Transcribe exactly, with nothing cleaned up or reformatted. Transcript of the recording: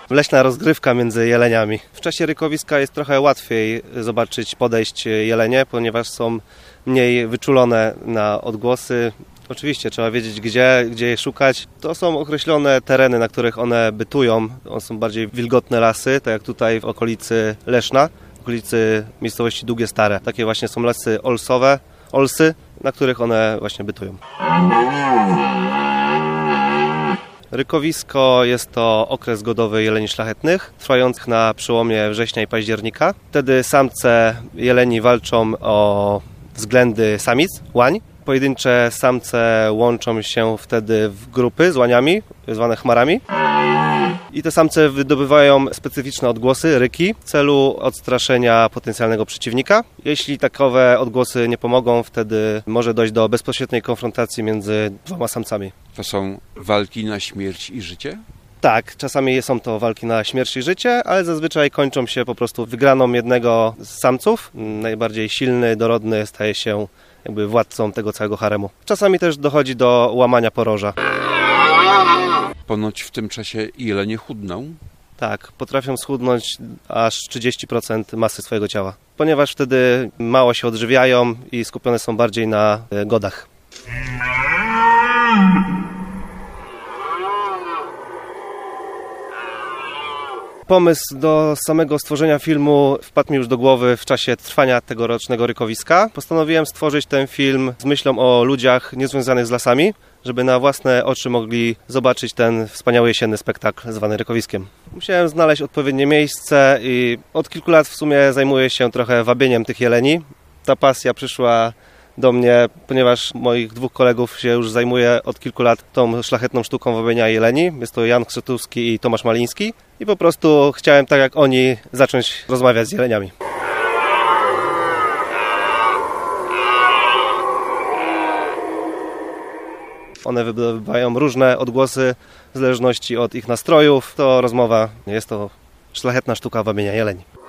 leśna rozgrywka między jeleniami. W czasie rykowiska jest trochę łatwiej zobaczyć, podejść jelenie, ponieważ są mniej wyczulone na odgłosy. Oczywiście trzeba wiedzieć, gdzie, gdzie je szukać. To są określone tereny, na których one bytują. To są bardziej wilgotne lasy, tak jak tutaj w okolicy Leszna, w okolicy miejscowości Długie Stare. Takie właśnie są lasy olsowe, olsy, na których one właśnie bytują. Rykowisko jest to okres godowy jeleni szlachetnych, trwających na przełomie września i października. Wtedy samce jeleni walczą o względy samic, łań. Pojedyncze samce łączą się wtedy w grupy z łaniami, zwane chmarami. I te samce wydobywają specyficzne odgłosy, ryki, w celu odstraszenia potencjalnego przeciwnika. Jeśli takowe odgłosy nie pomogą, wtedy może dojść do bezpośredniej konfrontacji między dwoma samcami. To są walki na śmierć i życie? Tak, czasami są to walki na śmierć i życie, ale zazwyczaj kończą się po prostu wygraną jednego z samców. Najbardziej silny, dorodny staje się jakby władcą tego całego haremu. Czasami też dochodzi do łamania poroża. Ponoć w tym czasie jelenie chudną? Tak, potrafią schudnąć aż trzydzieści procent masy swojego ciała, ponieważ wtedy mało się odżywiają i skupione są bardziej na godach. Pomysł do samego stworzenia filmu wpadł mi już do głowy w czasie trwania tegorocznego rykowiska. Postanowiłem stworzyć ten film z myślą o ludziach niezwiązanych z lasami, żeby na własne oczy mogli zobaczyć ten wspaniały jesienny spektakl zwany rykowiskiem. Musiałem znaleźć odpowiednie miejsce i od kilku lat w sumie zajmuję się trochę wabieniem tych jeleni. Ta pasja przyszła do mnie, ponieważ moich dwóch kolegów się już zajmuje od kilku lat tą szlachetną sztuką wabienia jeleni. Jest to Jan Krzetowski i Tomasz Maliński. I po prostu chciałem, tak jak oni, zacząć rozmawiać z jeleniami. One wydobywają różne odgłosy w zależności od ich nastrojów. To rozmowa, jest to szlachetna sztuka wabienia jeleni.